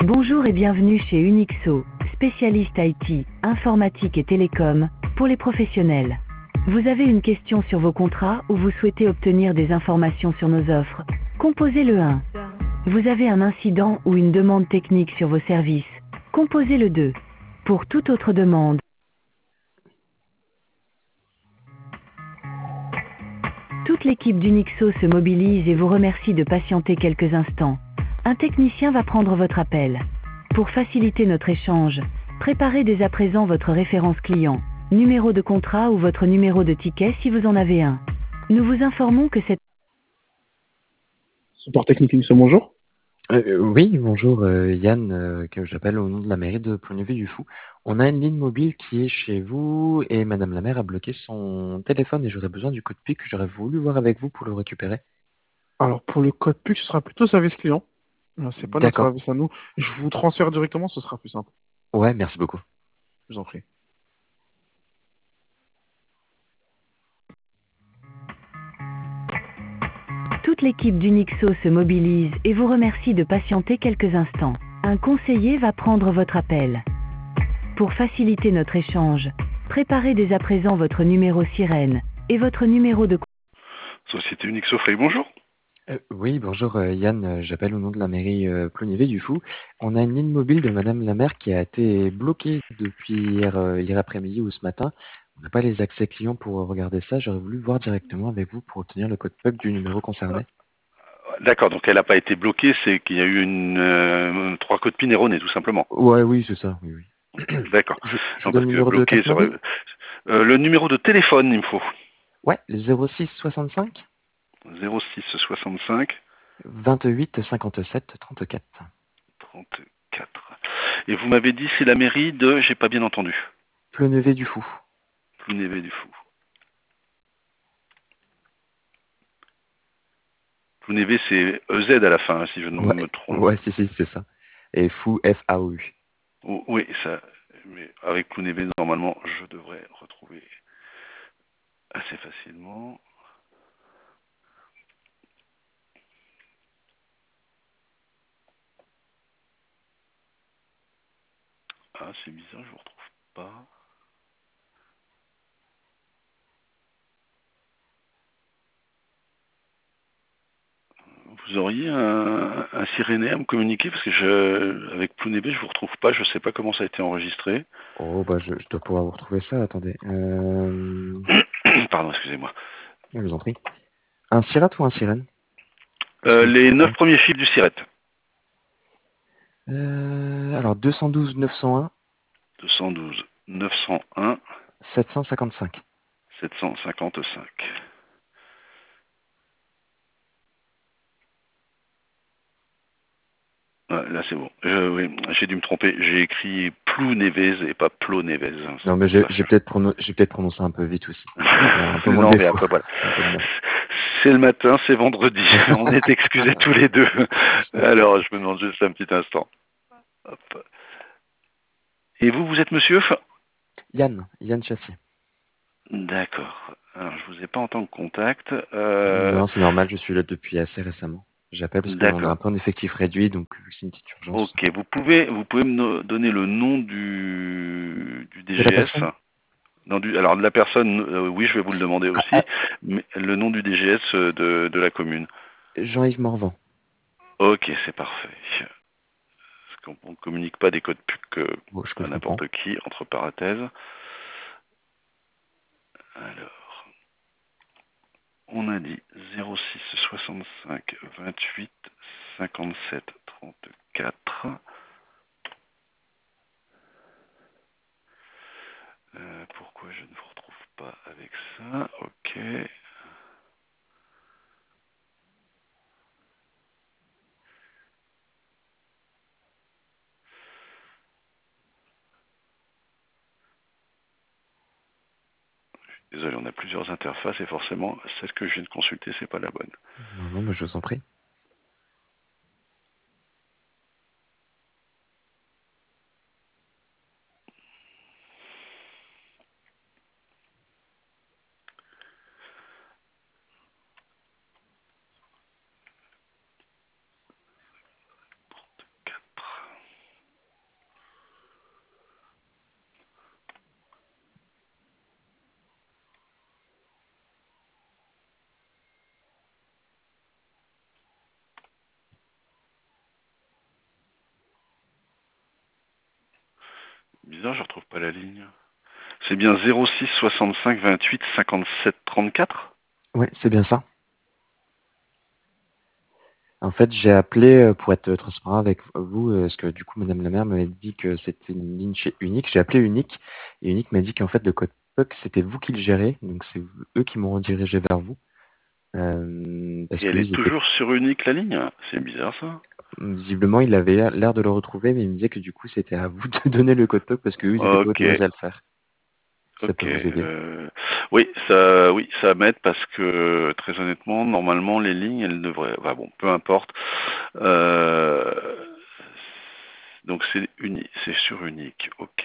Bonjour et bienvenue chez Unixo, spécialiste IT, informatique et télécom, pour les professionnels. Vous avez une question sur vos contrats ou vous souhaitez obtenir des informations sur nos offres? Composez le 1. Vous avez un incident ou une demande technique sur vos services? Composez le 2. Pour toute autre demande, toute l'équipe d'Unixo se mobilise et vous remercie de patienter quelques instants. Un technicien va prendre votre appel. Pour faciliter notre échange, préparez dès à présent votre référence client, numéro de contrat ou votre numéro de ticket si vous en avez un. Nous vous informons que cette... Support technique Unixo, bonjour. Oui, bonjour Yann, que j'appelle au nom de la mairie de Plonévé-du-Fou. On a une ligne mobile qui est chez vous et Madame la maire a bloqué son téléphone et j'aurais besoin du code PIC que j'aurais voulu voir avec vous pour le récupérer. Alors, pour le code PUC, ce sera plutôt service client. C'est pas notre D'accord. service à nous. Je vous transfère directement, ce sera plus simple. Ouais, merci beaucoup. Je vous en prie. Toute l'équipe d'Unixo se mobilise et vous remercie de patienter quelques instants. Un conseiller va prendre votre appel. Pour faciliter notre échange, préparez dès à présent votre numéro sirène et votre numéro de... Société Unixo Frey, bonjour. Oui, bonjour Yann, j'appelle au nom de la mairie Plonévé-du-Fou. On a une ligne mobile de Madame la maire qui a été bloquée depuis hier après-midi ou ce matin. On n'a pas les accès clients pour regarder ça. J'aurais voulu voir directement avec vous pour obtenir le code PUC du numéro concerné. D'accord, donc elle n'a pas été bloquée, c'est qu'il y a eu une 3 codes PIN erronés, tout simplement. Ouais, oui, c'est ça, oui, oui. D'accord. Je vous Non, donne parce le que numéro de bloqué, carte mobile? le numéro de téléphone, il me faut. Ouais, le 06 65 06 65 28 57 34. 34. Et vous m'avez dit c'est la mairie de, j'ai pas bien entendu. Plonévé-du-Fou. Plounévé-du-Fou. Plounévé, c'est EZ à la fin, si je ne Ouais, me trompe. ouais, si, c'est ça. Et Fou, F-A-O-U. Oh, oui, ça. Mais avec Plounévé, normalement, je devrais retrouver assez facilement. Ah, c'est bizarre, je vous retrouve pas. Vous auriez un siréné à me communiquer parce que avec Plounévé, je vous retrouve pas. Je sais pas comment ça a été enregistré. Oh, bah, je dois pouvoir vous retrouver ça, attendez. Pardon, excusez-moi. Je vous en prie. Un sirat ou un sirène? Parce que je Les trouve 9 pas. premiers chiffres du SIRET. Alors, 212 901 212 901 755. 755. Ouais, là, c'est bon. Oui, j'ai dû me tromper. J'ai écrit Plounévez et pas Plonévez. Non, mais C'est j'ai peut-être prononcé un peu vite aussi. Un peu moins de non, mais défaut. après, voilà. Un peu de mal. C'est le matin, c'est vendredi. On est excusés tous les deux. Alors, je me demande juste un petit instant. Hop. Et vous, vous êtes monsieur? Yann Chassier. D'accord. Alors, je vous ai pas en tant que contact. Non, c'est normal, je suis là depuis assez récemment. J'appelle parce qu'on a un D'accord. peu un effectif réduit, donc vu que c'est une petite urgence. Ok. Vous pouvez me donner le nom du De la DGS? personne? Non, alors de la personne, oui, je vais vous le demander Ah, aussi, mais le nom du DGS de la commune. Jean-Yves Morvan. Ok, c'est parfait. Parce qu'on ne communique pas des codes PUC Bon, ce que à je comprends. n'importe qui, entre parenthèses. Alors, on a dit 06 65 28 57 34. Pourquoi je ne vous retrouve pas avec ça? Ok. Désolé, on a plusieurs interfaces et forcément, celle que je viens de consulter, c'est pas la bonne. Non, mais je vous en prie. bizarre, je retrouve pas la ligne. C'est bien 06 65 28 57 34? Ouais, c'est bien ça. En fait, j'ai appelé pour être transparent avec vous, parce que du coup, Madame la maire m'avait dit que c'était une ligne chez Unique. J'ai appelé Unique et Unique m'a dit qu'en fait, le code PUC, c'était vous qui le gérez, donc c'est eux qui m'ont redirigé vers vous. Parce Et elle que est toujours sur Unique la ligne? C'est bizarre ça. visiblement, il avait l'air de le retrouver, mais il me disait que du coup, c'était à vous de donner le code PUC parce que eux, ils étaient pas Ok, autorisés à le faire. Ça ok. peut vous aider. Oui, ça m'aide parce que très honnêtement, normalement, les lignes, elles devraient. Enfin bon, peu importe. Euh, donc c'est sur Unique. Ok.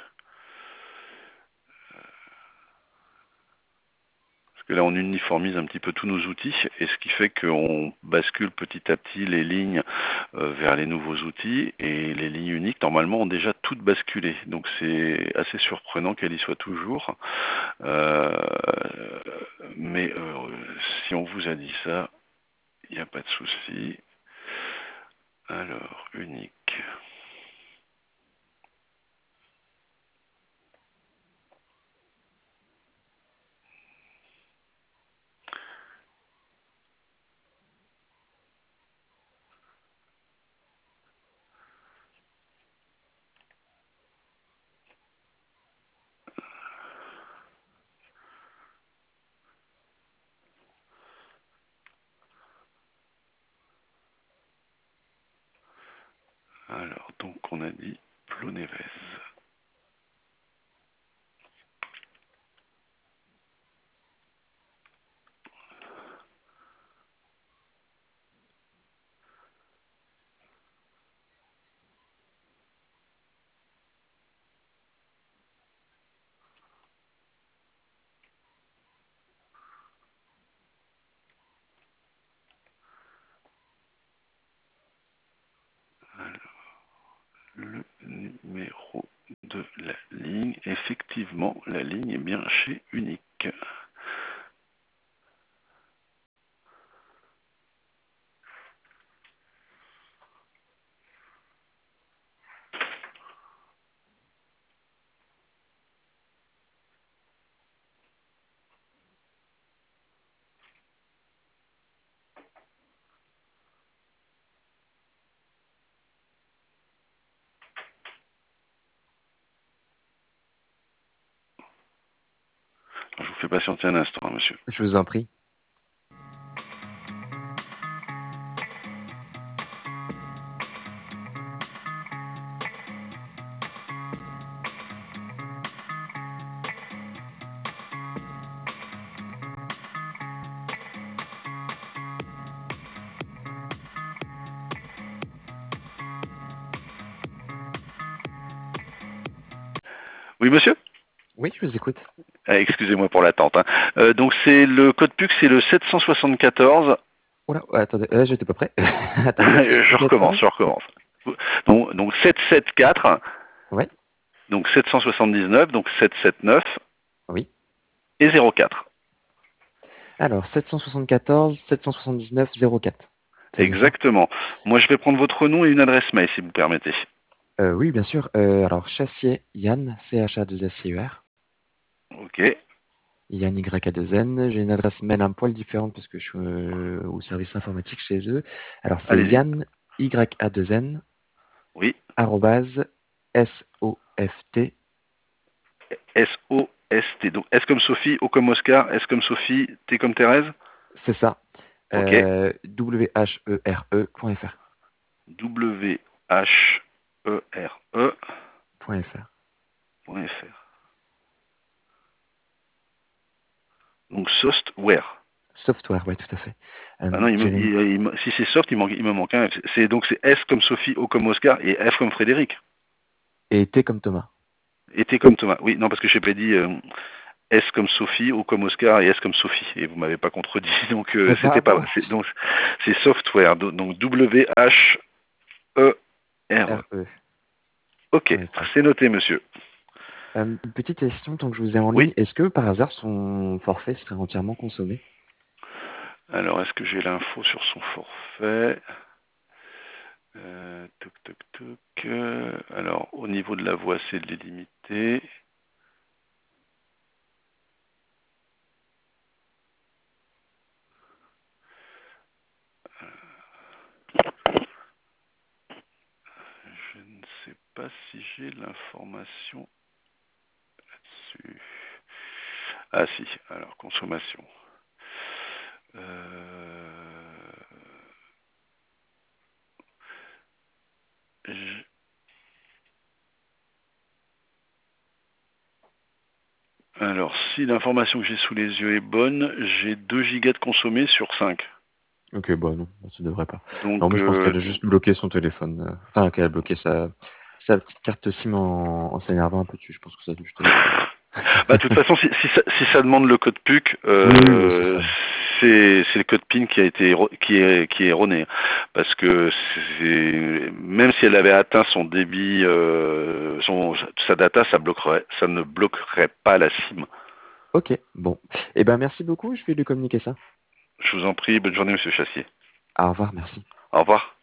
Parce que là, on uniformise un petit peu tous nos outils, et ce qui fait qu'on bascule petit à petit les lignes vers les nouveaux outils, et les lignes uniques, normalement, ont déjà toutes basculé. Donc c'est assez surprenant qu'elle y soit toujours. Euh, mais si on vous a dit ça, il n'y a pas de souci. Alors, unique. Alors, donc on a dit Plonévez. Le numéro de la ligne. Effectivement, la ligne est bien chez Unique. Alors, je vous fais patienter un instant, monsieur. Je vous en prie. Oui, monsieur. Oui, je vous écoute. Excusez-moi pour l'attente. Donc c'est le code PUC, c'est le 774. Oula, attendez, j'étais pas prêt. Attendez, je recommence, je 74. recommence. Donc 774, Ouais, donc 779, donc 779 oui. et 04. Alors, 774, 779, 04. C'est bien ça? Exactement. Moi, je vais prendre votre nom et une adresse mail, si vous permettez. Oui, bien sûr. Alors, Chassier Yann, CHA2SCER, Ok. Yann YA2N. J'ai une adresse mail un poil différente parce que je suis au service informatique chez eux. Alors, c'est Allez-y. Yann YA2N, Oui. arrobase, SOFT. SOST. Donc S comme Sophie, O comme Oscar, S comme Sophie, T comme Thérèse. C'est ça. Ok. WHERE.fr. WHERE.fr. .fr. Donc Software. Software, ouais, tout à fait. Ah non, J'ai une- si c'est soft, il me manque un. Donc c'est S comme Sophie, O comme Oscar et F comme Frédéric. Et T comme Thomas. Et T comme Thomas. Oui, non, parce que j'ai pas dit S comme Sophie, O comme Oscar et S comme Sophie. Et vous m'avez pas contredit, donc c'était pas. Pardon. Donc c'est software. Donc WHERE. RE. Ok, c'est noté, monsieur. Une petite question tant que je vous ai en ligne. Oui. Est-ce que par hasard son forfait serait entièrement consommé? Alors, est-ce que j'ai l'info sur son forfait? Toc, toc, toc. Alors, au niveau de la voix, c'est de les limiter. Je ne sais pas si j'ai l'information là-dessus. Ah si, alors consommation. Je- Alors, si l'information que j'ai sous les yeux est bonne, j'ai 2 gigas de consommés sur 5. Ok, bah non, ça devrait pas. Donc, Non, mais je pense qu'elle a juste bloqué son téléphone. Enfin, qu'elle a bloqué sa petite carte SIM en s'énervant un peu dessus. Je pense que ça a dû juste être ça. bah, de toute façon, si ça demande le code PUC, Oui, c'est ça. c'est le code PIN qui a été qui est erroné, parce que même si elle avait atteint son débit, sa data, ça ne bloquerait pas la SIM. Ok, bon. Eh ben, merci beaucoup. Je vais lui communiquer ça. Je vous en prie, bonne journée, Monsieur Chassier. Au revoir, merci. Au revoir.